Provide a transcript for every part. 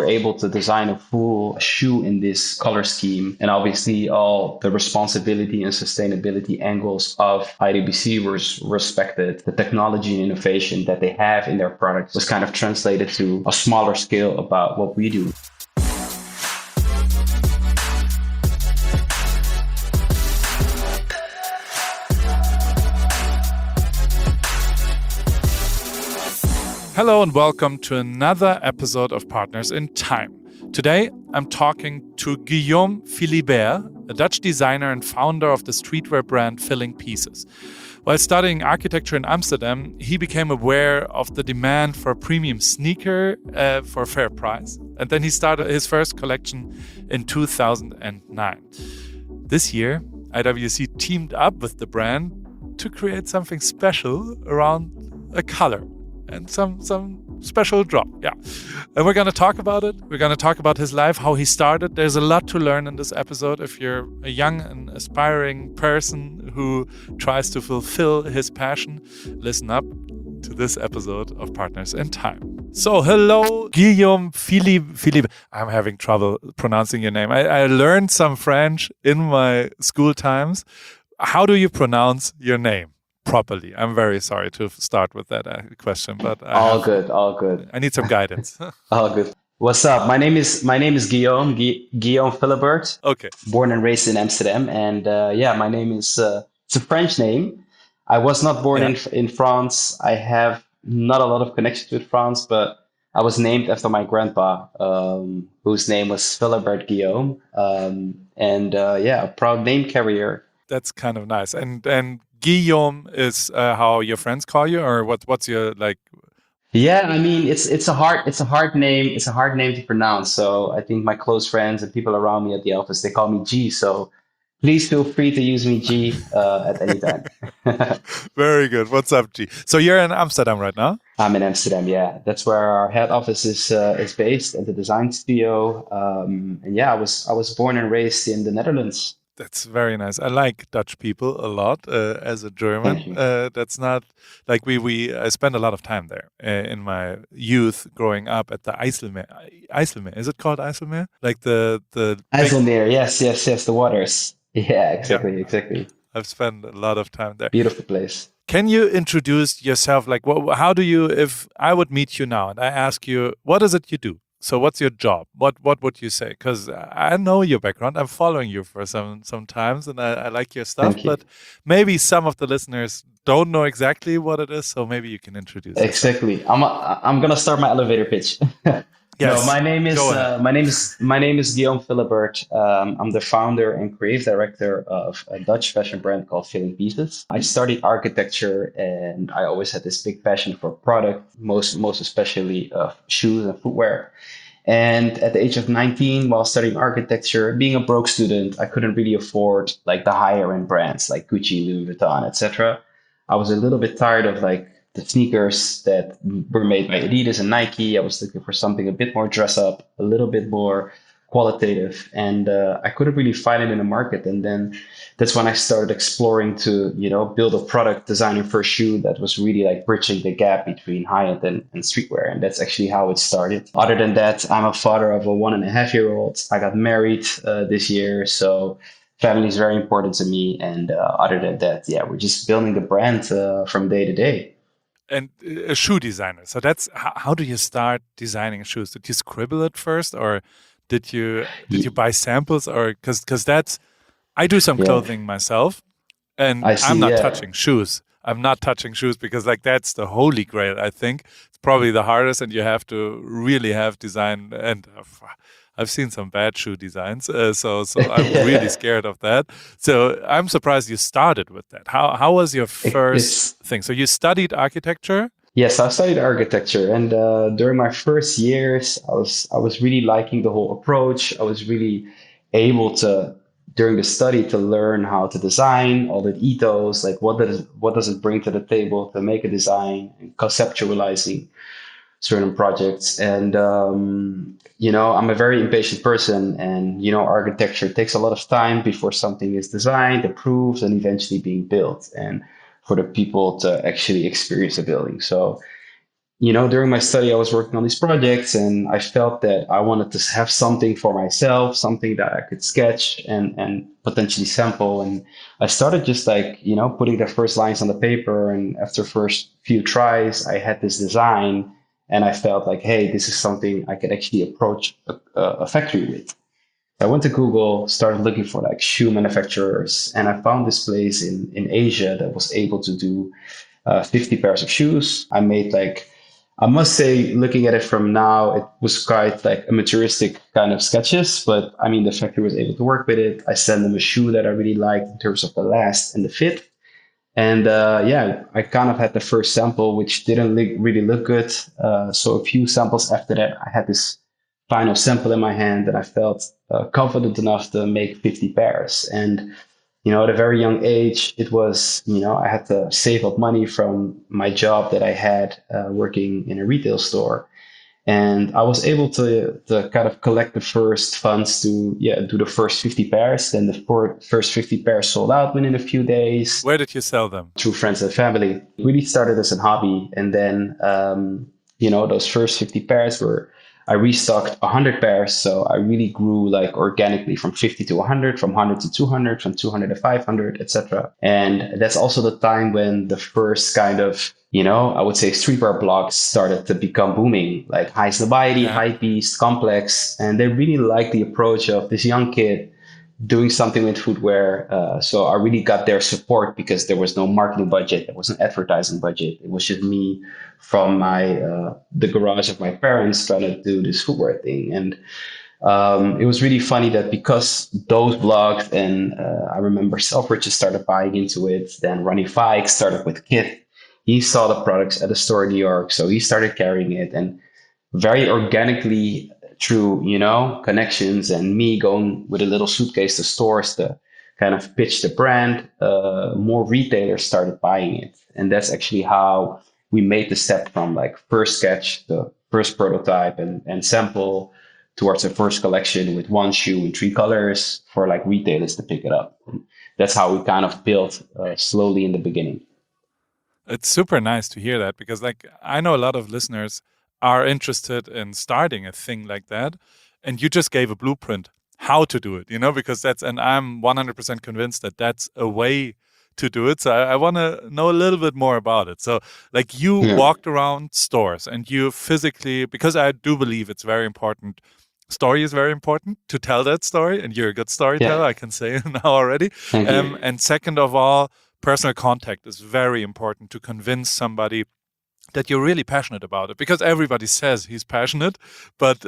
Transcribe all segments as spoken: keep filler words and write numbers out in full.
able to design a full shoe in this color scheme. And obviously all the responsibility and sustainability angles of I D B C was respected. The technology and innovation that they have in their products was kind of translated to a smaller scale about what we do. Hello and welcome to another episode of Partners in Time. Today, I'm talking to Guillaume Philibert, a Dutch designer and founder of the streetwear brand Filling Pieces. While studying architecture in Amsterdam, he became aware of the demand for a premium sneaker uh, for a fair price. And then he started his first collection in two thousand nine. This year, I W C teamed up with the brand to create something special around a color. And some some special drop, yeah. And we're going to talk about it. We're going to talk about his life, how he started. There's a lot to learn in this episode. If you're a young and aspiring person who tries to fulfill his passion, listen up to this episode of Partners in Time. So, hello, Guillaume Philippe. Philippe. I'm having trouble pronouncing your name. I, I learned some French in my school times. How do you pronounce your name properly? I'm very sorry to start with that uh, question, but I all have, good, all good. I need some guidance. All good. What's up? My name is my name is Guillaume Gu- Guillaume Philibert. Okay. Born and raised in Amsterdam, and uh, yeah, my name is uh, it's a French name. I was not born Yeah. in in France. I have not a lot of connections with France, but I was named after my grandpa, um, whose name was Philibert Guillaume, um, and uh, yeah, a proud name carrier. That's kind of nice. And and Guillaume is uh, how your friends call you, or what? What's your like? Yeah, I mean it's it's a hard it's a hard name it's a hard name to pronounce. So I think my close friends and people around me at the office, they call me G. So please feel free to use me G uh, at any time. Very good. What's up, G? So you're in Amsterdam right now? I'm in Amsterdam. Yeah, that's where our head office is uh, is based at the design studio. Um, and yeah, I was I was born and raised in the Netherlands. That's very nice. I like Dutch people a lot uh, as a Thank German. you. Uh, that's not like we we. I spent a lot of time there uh, in my youth, growing up at the IJsselmeer. IJsselmeer, is it called IJsselmeer? Like the the big, IJsselmeer, yes, yes, yes, the waters. Yeah, yeah. exactly, exactly. I've spent a lot of time there. Beautiful place. Can you introduce yourself? Like, what, how do you? If I would meet you now and I ask you, what is it you do? So what's your job? What what would you say? Because I know your background. I'm following you for some some times, and I, I like your stuff. Thank you. But maybe some of the listeners don't know exactly what it is. So maybe you can introduce yourself. Exactly. I'm a, I'm gonna start my elevator pitch. Yes, No, my name is go ahead. uh, my name is my name is Guillaume Philibert. Um, I'm the founder and creative director of a Dutch fashion brand called Filling Pieces. I studied architecture, and I always had this big passion for product, most most especially of shoes and footwear. And at the age of nineteen, while studying architecture, being a broke student, I couldn't really afford like the higher end brands like Gucci, Louis Vuitton, et cetera. I was a little bit tired of like the sneakers that were made by Adidas and Nike. I was looking for something a bit more dress up, a little bit more qualitative, and uh, I couldn't really find it in the market. And then that's when I started exploring to, you know, build a product designing for a shoe that was really like bridging the gap between high end and, and streetwear. And that's actually how it started. Other than that, I'm a father of a one and a half year old. I got married uh, this year, so family is very important to me. And uh, other than that, yeah, we're just building the brand uh, from day to day. And a shoe designer. So that's how, how do you start designing shoes? Did you scribble it first, or did you did you buy samples, or because because that's I do some Yeah, clothing myself, and I I'm see. not Yeah, touching shoes. I'm not touching shoes because like that's the holy grail. I think it's probably the hardest, and you have to really have design. And uh, I've seen some bad shoe designs, uh, so so I'm really yeah. scared of that. So I'm surprised you started with that. How how was your It- first It's thing? So you studied architecture. Yes, I studied architecture, and uh, during my first years, I was I was really liking the whole approach. I was really able to, during the study, to learn how to design all the ethos, like what does what does it bring to the table to make a design, and conceptualizing certain projects. And um, you know, I'm a very impatient person, and you know, architecture takes a lot of time before something is designed, approved, and eventually being built, and for the people to actually experience the building. So you know, during my study, I was working on these projects and I felt that I wanted to have something for myself, something that I could sketch and, and potentially sample. And I started just like, you know, putting the first lines on the paper. And after first few tries, I had this design and I felt like, hey, this is something I could actually approach a, a factory with. I went to Google, started looking for like shoe manufacturers, and I found this place in, in Asia that was able to do uh, fifty pairs of shoes. I made like, I must say, looking at it from now, it was quite like amateuristic kind of sketches, but I mean, the factory was able to work with it. I sent them a shoe that I really liked in terms of the last and the fit. And uh, yeah, I kind of had the first sample, which didn't look, really look good. Uh, so a few samples after that, I had this final sample in my hand, and I felt uh, confident enough to make fifty pairs. And you know, at a very young age, it was, you know, I had to save up money from my job that I had uh, working in a retail store. And I was able to, to kind of collect the first funds to, yeah, do the first fifty pairs. Then the four, first fifty pairs sold out within a few days. Where did you sell them? Through friends and family. It really started as a hobby. And then, um, you know, those first fifty pairs were, I restocked one hundred pairs. So I really grew like organically from fifty to one hundred, from one hundred to two hundred, from two hundred to five hundred, et cetera. And that's also the time when the first kind of, you know, I would say streetwear blogs started to become booming, like High Snobiety, Yeah. Hypebeast, Complex. And they really liked the approach of this young kid doing something with footwear. Uh, so I really got their support because there was no marketing budget. There was an advertising budget. It was just me from my, uh, the garage of my parents trying to do this footwear thing. And um, it was really funny that because those blogs and uh, I remember Selfridge just started buying into it. Then Ronnie Fike started with Kit. He saw the products at a store in New York. So he started carrying it, and very organically through, you know, connections and me going with a little suitcase to stores to kind of pitch the brand, uh, more retailers started buying it. And that's actually how we made the step from like first sketch, the first prototype and, and sample towards the first collection with one shoe in three colors for like retailers to pick it up. And that's how we kind of built uh, slowly in the beginning. It's super nice to hear that, because like I know a lot of listeners are interested in starting a thing like that, and you just gave a blueprint how to do it, you know, because that's, and I'm one hundred percent convinced that that's a way to do it. So I, I want to know a little bit more about it. So like you Yeah. walked around stores and you physically, because I do believe it's very important. Story is very important to tell that story, and you're a good storyteller, Yeah. I can say now already. Thank Um, you. and second of all, personal contact is very important to convince somebody that you're really passionate about it, because everybody says he's passionate, but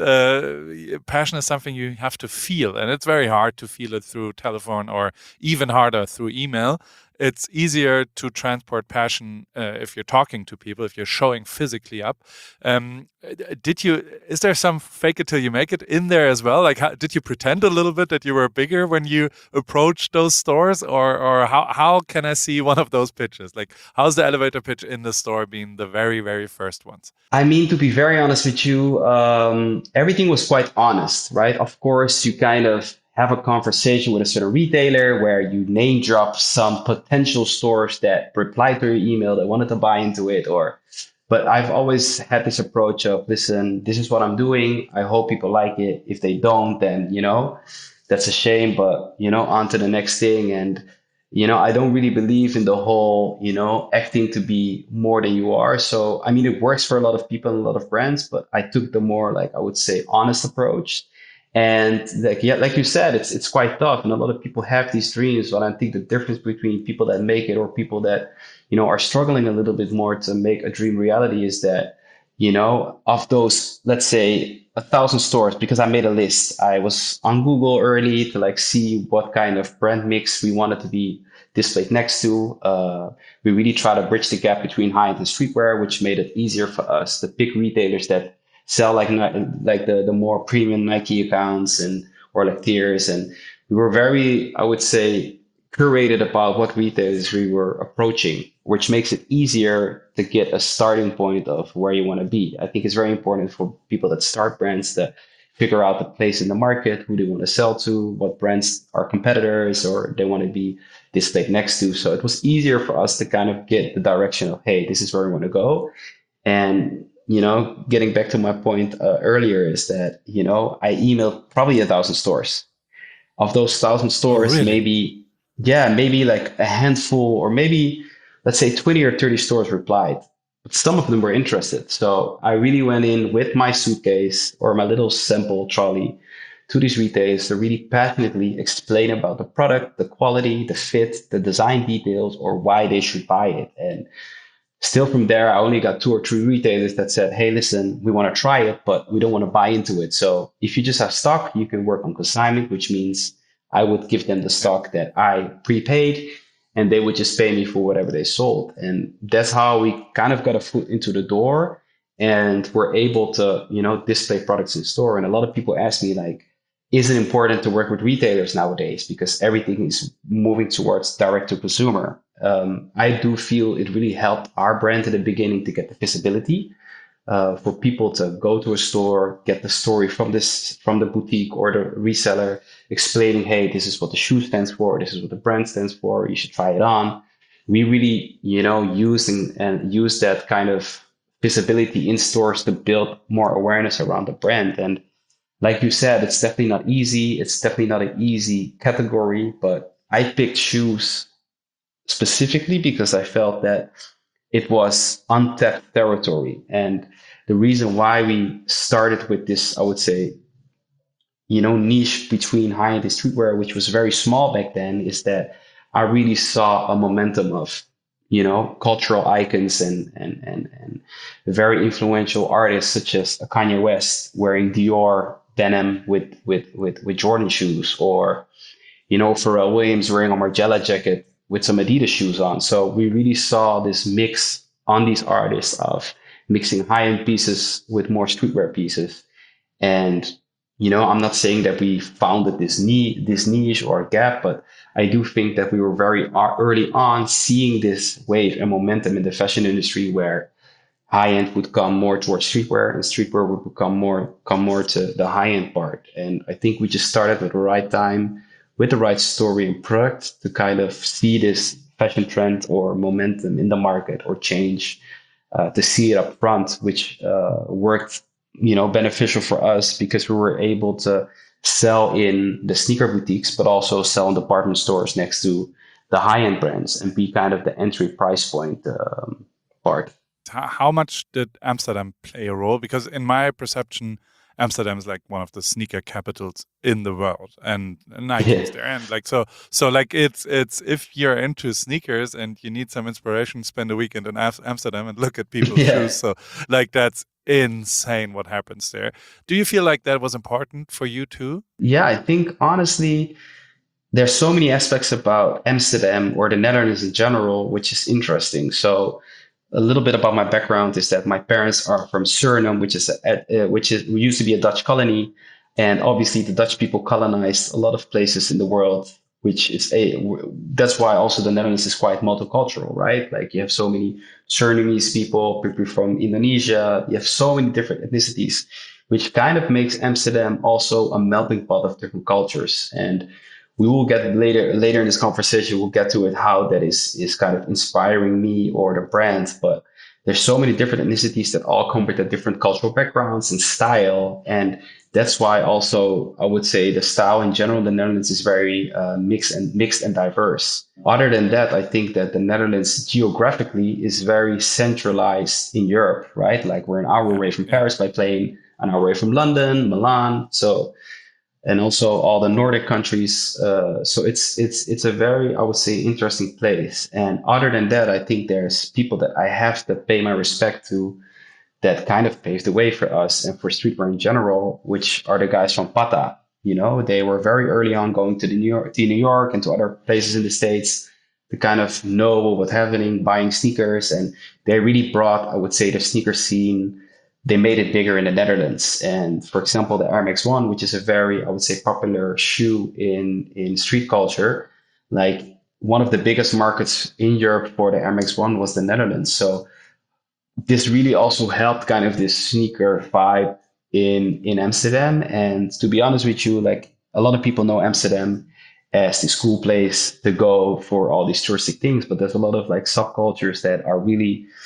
uh, passion is something you have to feel, and it's very hard to feel it through telephone, or even harder through email. It's easier to transport passion uh, if you're talking to people, if you're showing physically up. Um, did you? Is there some fake it till you make it in there as well? Like, how, did you pretend a little bit that you were bigger when you approached those stores, or or how how can I see one of those pitches? Like, how's the elevator pitch in the store being the very very first ones? I mean, to be very honest with you, um, everything was quite honest, right? Of course, you kind of have a conversation with a certain retailer where you name drop some potential stores that replied to your email that wanted to buy into it, or but I've always had this approach of, listen, this is what I'm doing. I hope people like it. If they don't, then, you know, that's a shame, but, you know, on to the next thing. And, you know, I don't really believe in the whole, you know, acting to be more than you are. So, I mean, it works for a lot of people and a lot of brands, but I took the more, like, I would say, honest approach. And like, yeah, like you said, it's it's quite tough, and a lot of people have these dreams. But I think the difference between people that make it or people that, you know, are struggling a little bit more to make a dream reality is that, you know, of those, let's say a thousand stores, because I made a list. I was on Google early to like see what kind of brand mix we wanted to be displayed next to. Uh, we really try to bridge the gap between high-end and streetwear, which made it easier for us to pick retailers that sell like like the the more premium Nike accounts and or like tiers. And we were very, I would say, curated about what retailers we were approaching, which makes it easier to get a starting point of where you want to be. I think it's very important for people that start brands to figure out the place in the market, who they want to sell to, what brands are competitors or they want to be displayed next to. So it was easier for us to kind of get the direction of, hey, this is where we want to go. And you know, getting back to my point uh, earlier is that, you know, I emailed probably a thousand stores. Of those thousand Oh, stores, really? maybe, yeah, maybe like a handful or maybe, let's say twenty or thirty stores replied. But some of them were interested. So I really went in with my suitcase or my little sample trolley to these retailers to really passionately explain about the product, the quality, the fit, the design details, or why they should buy it. And still from there, I only got two or three retailers that said, hey, listen, we want to try it, but we don't want to buy into it. So if you just have stock, you can work on consignment, which means I would give them the Yeah. stock that I prepaid and they would just pay me for whatever they sold. And that's how we kind of got a foot into the door and we're able to, you know, display products in store. And a lot of people ask me like, is it important to work with retailers nowadays? Because everything is moving towards direct to consumer. Um, I do feel it really helped our brand in the beginning to get the visibility uh, for people to go to a store, get the story from this from the boutique or the reseller, explaining, hey, this is what the shoe stands for, this is what the brand stands for, you should try it on. We really, you know, use and, and use that kind of visibility in stores to build more awareness around the brand. And like you said, it's definitely not easy. It's definitely not an easy category, but I picked shoes specifically because I felt that it was untapped territory. And the reason why we started with this, I would say, you know, niche between high-end and streetwear, which was very small back then, is that I really saw a momentum of, you know, cultural icons and and and and very influential artists such as Kanye West wearing Dior denim with with with with Jordan shoes, or you know, Pharrell Williams wearing a Margiela jacket with some Adidas shoes on. So we really saw this mix on these artists of mixing high-end pieces with more streetwear pieces. And, you know, I'm not saying that we founded this niche, this niche or gap, but I do think that we were very early on seeing this wave and momentum in the fashion industry where high end would come more towards streetwear and streetwear would become more come more to the high end part. And I think we just started at the right time with the right story and product to kind of see this fashion trend or momentum in the market or change uh, to see it up front, which uh, worked, you know, beneficial for us because we were able to sell in the sneaker boutiques, but also sell in department stores next to the high end brands and be kind of the entry price point um, part. How much did Amsterdam play a role? Because in my perception, Amsterdam is like one of the sneaker capitals in the world, and Nike is there, and like so, so like it's it's if you're into sneakers and you need some inspiration, spend a weekend in Amsterdam and look at people's Yeah. shoes. So like that's insane what happens there. Do you feel like that was important for you too? Yeah, I think honestly, there's so many aspects about Amsterdam or the Netherlands in general, which is interesting. So a little bit about my background is that my parents are from Suriname, which is a, uh, which is used to be a Dutch colony, and obviously the Dutch people colonized a lot of places in the world, which is a that's why also the Netherlands is quite multicultural, right? Like you have so many Surinamese people, people from Indonesia, you have so many different ethnicities, which kind of makes Amsterdam also a melting pot of different cultures. And we will get later later in this conversation, we'll get to it how that is is kind of inspiring me or the brand. But there's so many different ethnicities that all come with a different cultural backgrounds and style. And that's why also I would say the style in general in the Netherlands is very uh, mixed and mixed and diverse. Other than that, I think that the Netherlands geographically is very centralized in Europe, right? Like we're an hour Yeah, away from yeah. Paris by plane, an hour away from London, Milan. So and also all the Nordic countries. Uh, so it's it's it's a very, I would say, interesting place. And other than that, I think there's people that I have to pay my respect to that kind of paved the way for us and for streetwear in general, which are the guys from Pata. You know, they were very early on going to the New York, to New York and to other places in the States to kind of know what was happening, buying sneakers, and they really brought, I would say, the sneaker scene. They made it bigger in the Netherlands. And for example, the Air Max One, which is a very, I would say, popular shoe in, in street culture, like one of the biggest markets in Europe for the Air Max One was the Netherlands. So this really also helped kind of this sneaker vibe in, in Amsterdam. And to be honest with you, like a lot of people know Amsterdam as this cool place to go for all these touristic things, but there's a lot of like subcultures that are really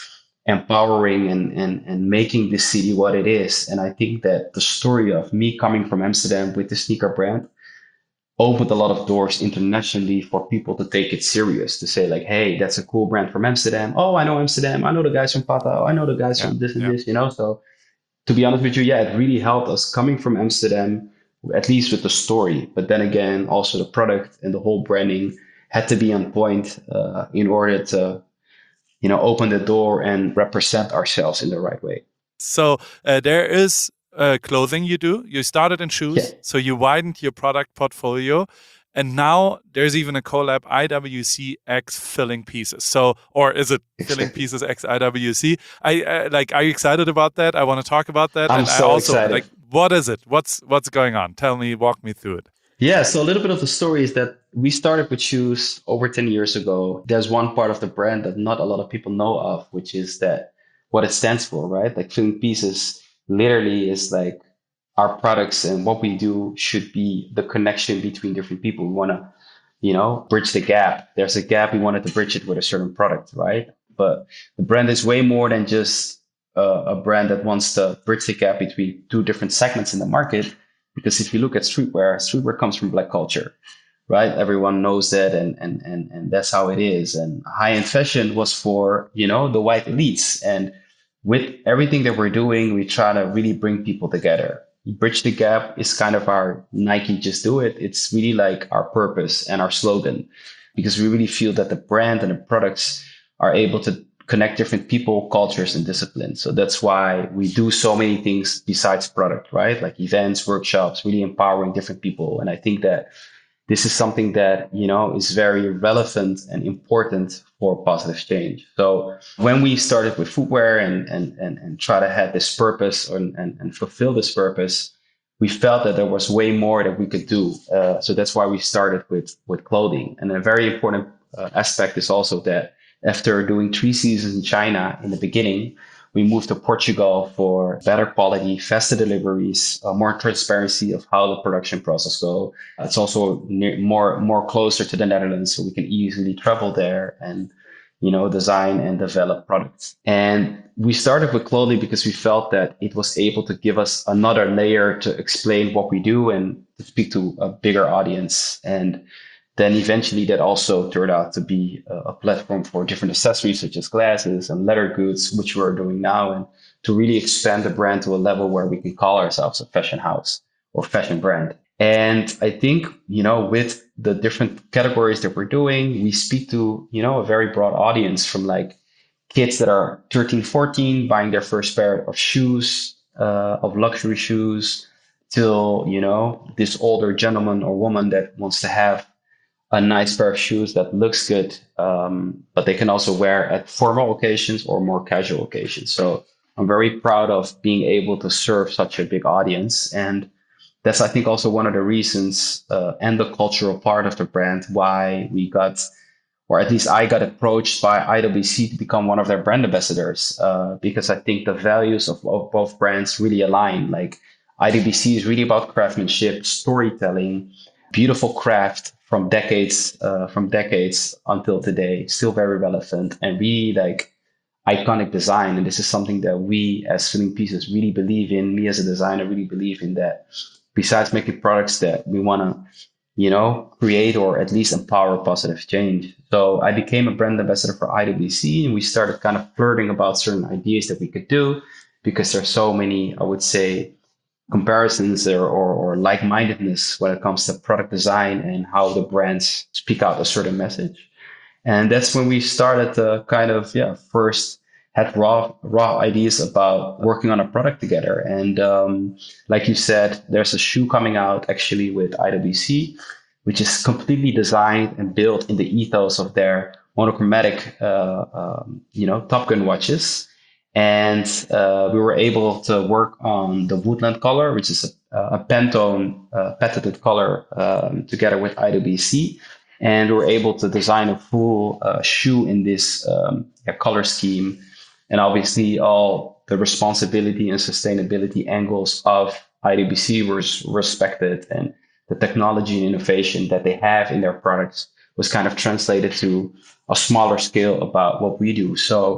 empowering and, and, and making this city what it is. And I think that the story of me coming from Amsterdam with the sneaker brand opened a lot of doors internationally for people to take it serious, to say like, hey, that's a cool brand from Amsterdam. Oh, I know Amsterdam. I know the guys from Pata. Oh, I know the guys Yeah, from this and yeah. this, you know? So to be honest with you, yeah, it really helped us coming from Amsterdam, at least with the story. But then again, also the product and the whole branding had to be on point uh, in order to, you know, open the door and represent ourselves in the right way. So uh, there is uh, clothing you do. You started in Yeah. shoes, so you widened your product portfolio. And now there's even a collab I W C X Filling Pieces. So, or is it Filling Exactly. Pieces X I W C? I uh, like. Are you excited about that? I want to talk about that. I'm And I so also excited. like. What is it? What's what's going on? Tell me. Walk me through it. Yeah, so a little bit of the story is that we started with shoes over ten years ago. There's one part of the brand that not a lot of people know of, which is that what it stands for, right? Like Filling Pieces literally is like our products and what we do should be the connection between different people. We want to, you know, bridge the gap. There's a gap, we wanted to bridge it with a certain product, right? But the brand is way more than just uh, a brand that wants to bridge the gap between two different segments in the market. Because if you look at streetwear, streetwear comes from Black culture, right? Everyone knows that, and and and and that's how it is. And high-end fashion was for, you know, the white elites. And with everything that we're doing, we try to really bring people together. Bridge the gap is kind of our Nike Just Do It. It's really like our purpose and our slogan, because we really feel that the brand and the products are able to connect different people, cultures, and disciplines. So that's why we do so many things besides product, right? Like events, workshops, really empowering different people. And I think that this is something that, you know, is very relevant and important for positive change. So when we started with footwear and and and, and try to have this purpose and, and, and fulfill this purpose, we felt that there was way more that we could do. Uh, so that's why we started with with clothing. And a very important uh, aspect is also that after doing three seasons in China in the beginning, we moved to Portugal for better quality, faster deliveries, uh, more transparency of how the production process go. It's also near, more more closer to the Netherlands, so we can easily travel there and, you know, design and develop products. And we started with clothing because we felt that it was able to give us another layer to explain what we do and to speak to a bigger audience. And then eventually that also turned out to be a, a platform for different accessories such as glasses and leather goods, which we're doing now, and to really expand the brand to a level where we can call ourselves a fashion house or fashion brand. And I think, you know, with the different categories that we're doing, we speak to, you know, a very broad audience, from like kids that are thirteen, fourteen, buying their first pair of shoes, uh, of luxury shoes, till, you know, this older gentleman or woman that wants to have a nice pair of shoes that looks good, um, but they can also wear at formal occasions or more casual occasions. So I'm very proud of being able to serve such a big audience. And that's, I think, also one of the reasons uh, and the cultural part of the brand why we got, or at least I got approached by I W C to become one of their brand ambassadors, uh, because I think the values of, of both brands really align. Like I W C is really about craftsmanship, storytelling, beautiful craft from decades, uh, from decades until today, still very relevant and really like iconic design. And this is something that we as Filling Pieces really believe in. Me as a designer really believe in that. Besides making products that we want to, you know, create or at least empower positive change. So I became a brand ambassador for I W C, and we started kind of flirting about certain ideas that we could do, because there's so many, I would say, comparisons or, or, or like-mindedness when it comes to product design and how the brands speak out a certain message. And that's when we started to kind of, yeah, first had raw raw ideas about working on a product together. And um, like you said, there's a shoe coming out actually with I W C, which is completely designed and built in the ethos of their monochromatic, uh, um, you know, Top Gun watches. And uh, we were able to work on the Woodland color, which is a, a Pantone uh, patented color, um, together with I W C. And we were able to design a full uh, shoe in this um, yeah, color scheme. And obviously, all the responsibility and sustainability angles of I W C were respected. And the technology and innovation that they have in their products was kind of translated to a smaller scale about what we do. So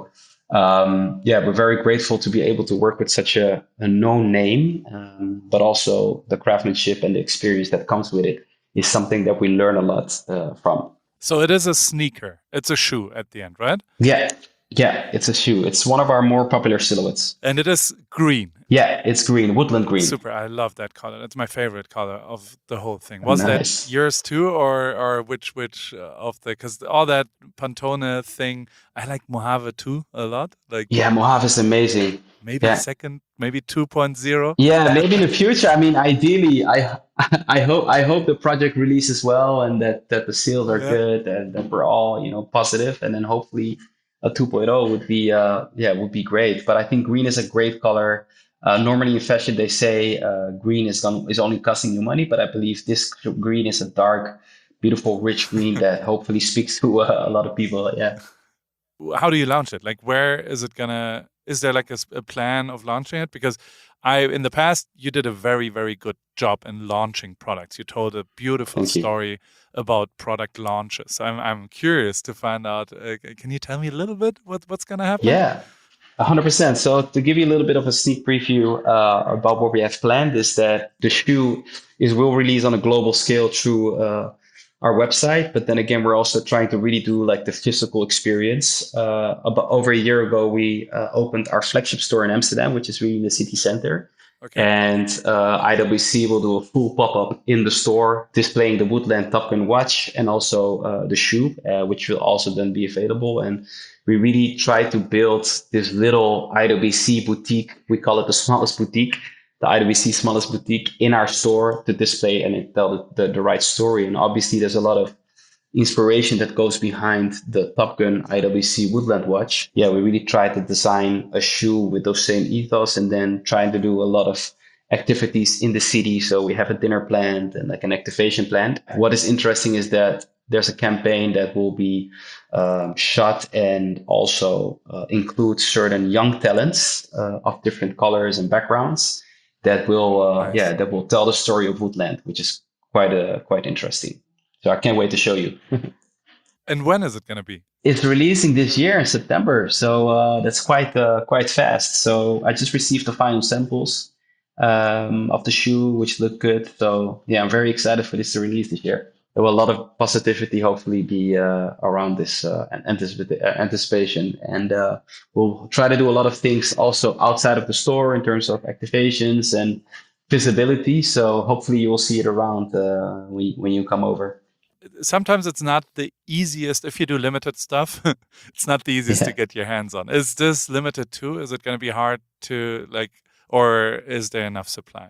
Um, yeah, we're very grateful to be able to work with such a, a known name, um, but also the craftsmanship and the experience that comes with it is something that we learn a lot uh, from. So it is a sneaker. It's a shoe at the end, right? Yeah, yeah, it's a shoe. It's one of our more popular silhouettes. And it is green. Yeah, it's green, woodland green. Super. I love that color. It's my favorite color of the whole thing. Was Nice. that yours too, or or which which uh, of the? Because all that Pantone thing, I like Mojave too a lot. Like Yeah, Mojave is amazing. maybe Yeah. second, maybe two point oh. Yeah, maybe in the future. I mean, ideally, I I hope I hope the project releases well and that that the sales are Yeah. good and that we're all, you know, positive, and then hopefully a two point oh would be uh yeah, would be great. But I think green is a great color. Uh, normally in fashion they say uh, green is gonna, is only costing you money, but I believe this green is a dark, beautiful, rich green that hopefully speaks to uh, a lot of people. Yeah. How do you launch it? Like, where is it gonna? Is there like a, a plan of launching it? Because I, in the past, you did a very, very good job in launching products. You told a beautiful Thank you. story about product launches. I'm, I'm curious to find out. Uh, can you tell me a little bit what, what's gonna happen? Yeah. one hundred percent. So to give you a little bit of a sneak preview uh, about what we have planned is that the shoe is will release on a global scale through uh, our website. But then again, we're also trying to really do like the physical experience. Uh, about over a year ago, we uh, opened our flagship store in Amsterdam, which is really in the city center. Okay. And uh, I W C will do a full pop-up in the store displaying the Woodland Top Gun watch and also uh, the shoe, uh, which will also then be available. And we really try to build this little I W C boutique. We call it the smallest boutique, the I W C smallest boutique in our store to display and tell the, the, the right story. And obviously there's a lot of inspiration that goes behind the Top Gun I W C Woodland watch. Yeah, we really tried to design a shoe with those same ethos and then trying to do a lot of activities in the city. So we have a dinner planned and like an activation planned. What is interesting is that there's a campaign that will be um, shot and also uh, include certain young talents uh, of different colors and backgrounds that will, uh, Nice. yeah, that will tell the story of Woodland, which is quite uh, quite interesting. So I can't wait to show you. And when is it going to be? It's releasing this year in September, so uh, that's quite uh, quite fast. So I just received the final samples um, of the shoe, which look good. So yeah, I'm very excited for this to release this year. There will a lot of positivity, hopefully, be uh, around this uh, anticip- anticipation, and uh, we'll try to do a lot of things also outside of the store in terms of activations and visibility. So hopefully, you will see it around uh, when when you come over. Sometimes it's not the easiest if you do limited stuff. It's not the easiest Yeah. to get your hands on. Is this limited too? Is it going to be hard to like, or is there enough supply?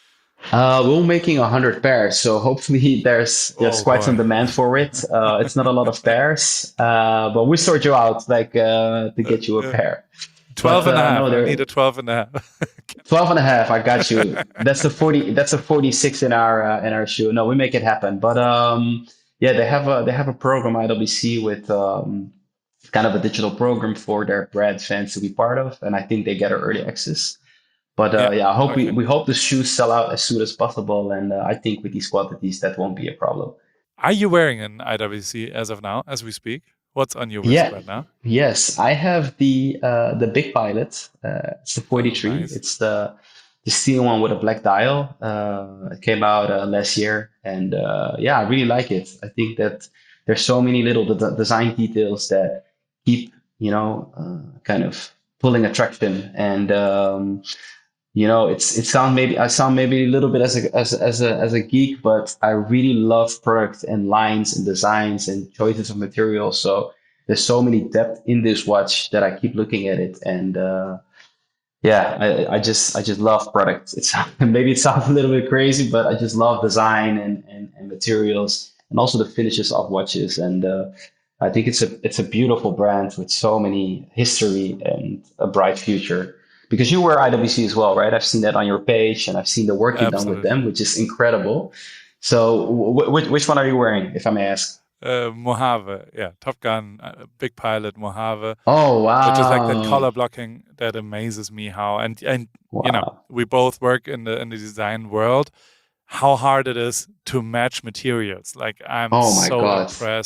Uh, we're making a hundred pairs, so hopefully there's there's Oh, quite boy. some demand for it. Uh, it's not a lot of pairs, uh, but we sort you out like uh, to get you a Uh, pair. twelve But, and a uh, half. no, I there- need a twelve and a half. twelve and a half. I got you. That's a forty. That's a forty-six in our uh, in our shoe. No, we make it happen. But um, yeah, they have a they have a program I W C with um, kind of a digital program for their brand fans to be part of, and I think they get our early access. But uh, Yeah, yeah, I hope okay. we, we hope the shoes sell out as soon as possible, and uh, I think with these quantities that won't be a problem. Are you wearing an I W C as of now, as we speak? What's on your wrist Yeah. right now? Yes, I have the uh, the big pilot. Uh, it's the forty-three. Oh, nice. It's the the steel one with a black dial. Uh, it came out uh, last year, and uh, yeah, I really like it. I think that there's so many little de- design details that keep you know uh, kind of pulling attraction, and um, you know it's it sound maybe I sound maybe a little bit as a as a- as a as a geek, but I really love product and lines and designs and choices of materials. So there's so many depth in this watch that I keep looking at it, and uh, yeah, I, I just I just love products. It's maybe it sounds a little bit crazy, but I just love design and and, and materials and also the finishes of watches. And uh, I think it's a it's a beautiful brand with so many history and a bright future. Because you wear I W C as well, right? I've seen that on your page, and I've seen the work you've done with Absolutely. them, which is incredible. So, w- w- which one are you wearing, if I may ask? Uh, Mojave, yeah, Top Gun, uh, big pilot Mojave, Oh wow! which is like that color blocking that amazes me. How and and you know Wow. we both work in the in the design world. How hard it is to match materials. Like I'm Oh my so God. impressed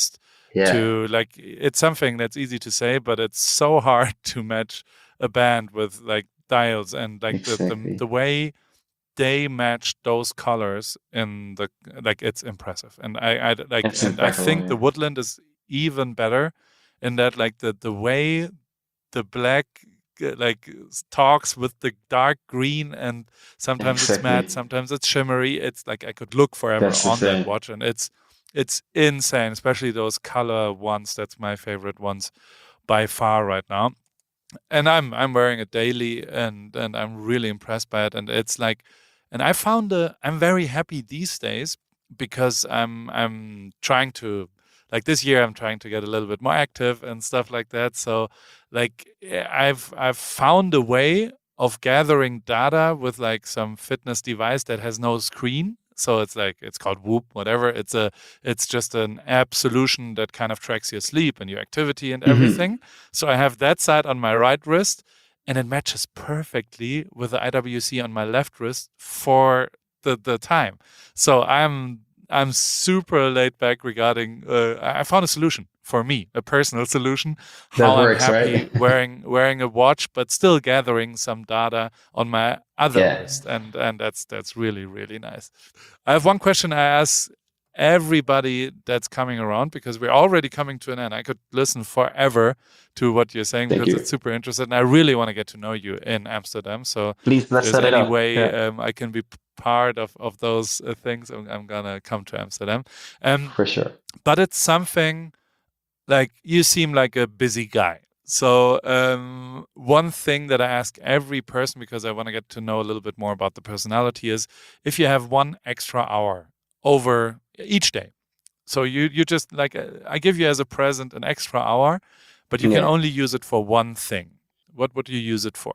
Yeah, to like, it's something that's easy to say, but it's so hard to match a band with like dials and like the the, exactly. the way they matched those colors in the like it's impressive. And I, I like It's and I impeccable. think the Yeah, woodland is even better in that like the the way the black uh, like s- talks with the dark green, and sometimes it's matte, exactly. sometimes it's shimmery. It's like I could look forever That's the on that thing. watch, and it's it's insane, especially those color ones. That's my favorite ones by far right now. And I'm I'm wearing it daily, and and I'm really impressed by it. And it's like, and I found uh, I'm very happy these days because I'm I'm trying to, like this year I'm trying to get a little bit more active and stuff like that. So like eh, I've I've found a way of gathering data with like some fitness device that has no screen. So it's like it's called Whoop, whatever. It's a it's just an app solution that kind of tracks your sleep and your activity and Hmm. everything. So I have that side on my right wrist, and it matches perfectly with the I W C on my left wrist for the the time. So I'm I'm super laid back regarding. Uh, I found a solution for me, a personal solution, That how I'm works, happy right? wearing wearing a watch, but still gathering some data on my other Yeah. wrist, and and that's that's really really nice. I have one question I ask everybody that's coming around, because we're already coming to an end. I could listen forever to what you're saying Thank because it's you. super interesting. And I really want to get to know you in Amsterdam. So Please, if let's there's set it any up. way Yeah, um, I can be p- part of, of those uh, things, I'm, I'm going to come to Amsterdam. Um, for sure. but it's something like you seem like a busy guy. So um, one thing that I ask every person, because I want to get to know a little bit more about the personality, is if you have one extra hour over each day. So you you just like uh, I give you as a present an extra hour, but you can Yeah. only use it for one thing. What would you use it for?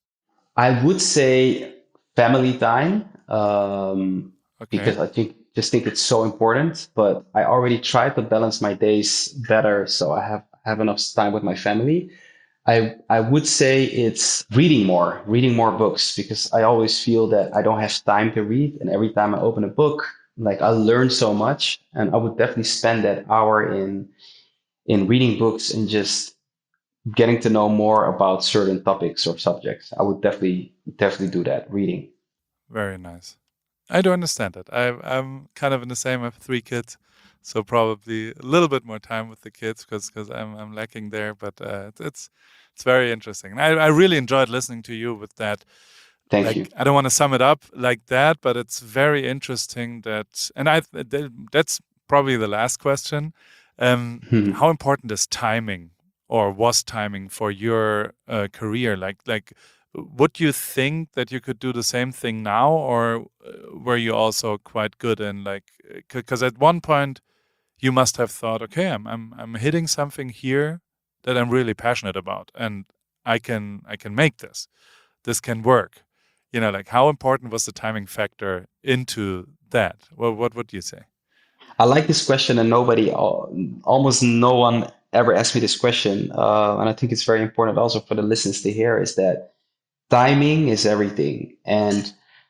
I would say family time, um, Okay. because I think just think it's so important. But I already try to balance my days better, so I have have enough time with my family. I I would say it's reading more, reading more books, because I always feel that I don't have time to read, and every time I open a book, like I learn so much, and I would definitely spend that hour in in reading books and just getting to know more about certain topics or subjects. I would definitely definitely do that, reading. Very nice. I do understand that. I, I'm kind of in the same. I have three kids, so probably a little bit more time with the kids because because I'm I'm lacking there. But uh, it's it's it's very interesting. And I I really enjoyed listening to you with that. Thank Like you. I don't want to sum it up like that, but it's very interesting that. And I th- that's probably the last question. Um, Hmm. how important is timing, or was timing for your uh, career? Like like would you think that you could do the same thing now, or uh, were you also quite good in like, because at one point you must have thought, okay, I'm I'm I'm hitting something here that I'm really passionate about, and I can I can make this. This can work. You know, like how important was the timing factor into that? Well, what would you say? I like this question, and nobody, al- almost no one ever asked me this question. Uh, and I think it's very important also for the listeners to hear is that timing is everything. And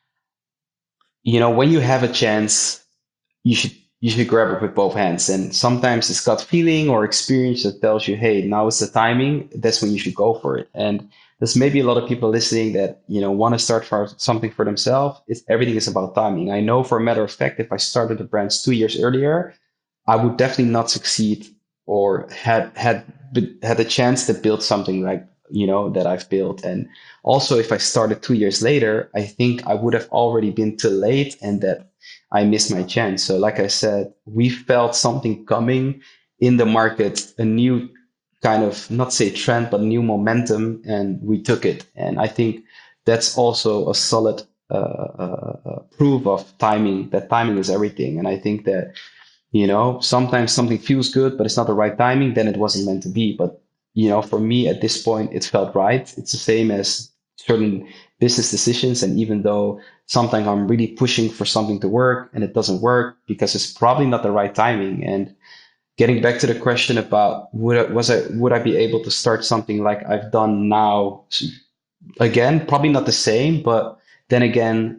you know, when you have a chance, you should you should grab it with both hands. And sometimes it's gut feeling or experience that tells you, hey, now is the timing. That's when you should go for it. And there's maybe a lot of people listening that you know want to start for something for themselves. It's everything is about timing. I know for a matter of fact, if I started the brands two years earlier, I would definitely not succeed or had had had the chance to build something like you know that I've built. And also, if I started two years later, I think I would have already been too late, and that I missed my chance. So, like I said, we felt something coming in the market, a new kind of not say trend, but new momentum, and we took it. And I think that's also a solid uh, uh, uh, proof of timing. That timing is everything. And I think that you know, sometimes something feels good, but it's not the right timing, then it wasn't meant to be. But, you know, for me at this point, it felt right. It's the same as certain business decisions. And even though sometimes I'm really pushing for something to work and it doesn't work because it's probably not the right timing. And getting back to the question about would I, was I would I be able to start something like I've done now again? Probably not the same, but then again,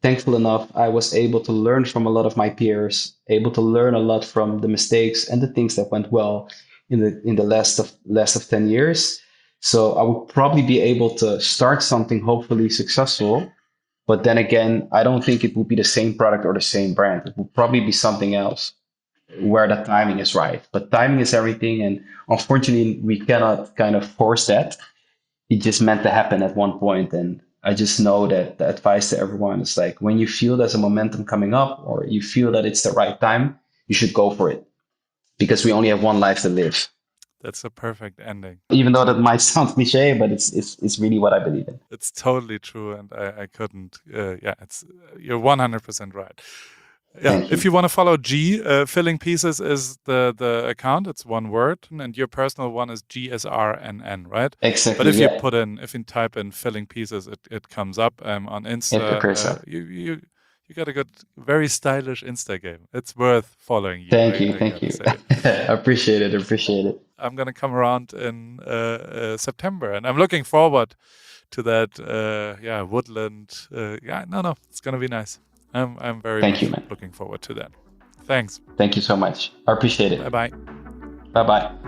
thankful enough, I was able to learn from a lot of my peers, able to learn a lot from the mistakes and the things that went well in the in the last of last of ten years. So I would probably be able to start something hopefully successful. But then again, I don't think it would be the same product or the same brand. It would probably be something else where the timing is right. But timing is everything. And unfortunately, we cannot kind of force that. It just meant to happen at one point. And I just know that the advice to everyone is like, when you feel there's a momentum coming up or you feel that it's the right time, you should go for it because we only have one life to live. That's a perfect ending. Even though that might sound cliche, but it's it's it's really what I believe in. It's totally true, and I, I couldn't. Uh, yeah, it's you're one hundred percent right. Yeah, Thank you. if you want to follow G, uh, Filling Pieces is the the account. It's one word, and your personal one is G S R N N, right? Exactly. But if yeah. you put in, if you type in Filling Pieces, it, it comes up um, on Insta. Uh, you you you got a good, very stylish Insta game. It's worth following you. Thank I, you, I thank you. I appreciate it, appreciate it. I'm gonna come around in uh, uh, September, and I'm looking forward to that. Uh, yeah, woodland. Uh, yeah, no, no, it's gonna be nice. I'm I'm very Thank much you, man. looking forward to that. Thanks. Thank you so much. I appreciate it. Bye bye. Bye bye.